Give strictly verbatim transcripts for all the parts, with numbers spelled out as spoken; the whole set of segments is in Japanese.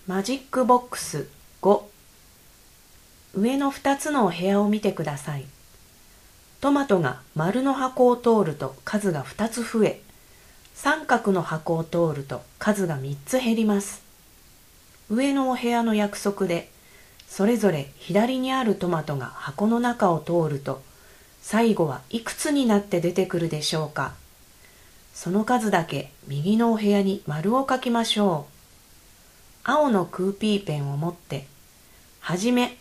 マジックボックスご。上のふたつのお部屋を見てください。トマトが丸の箱を通ると数がふたつ増え、三角の箱を通ると数がみっつ減ります。上のお部屋の約束で、それぞれ左にあるトマトが箱の中を通ると、最後はいくつになって出てくるでしょうか。その数だけ右のお部屋に丸を書きましょう。青のクーピーペンを持って、はじめ。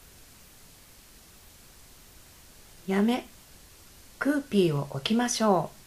やめ、クーピーを置きましょう。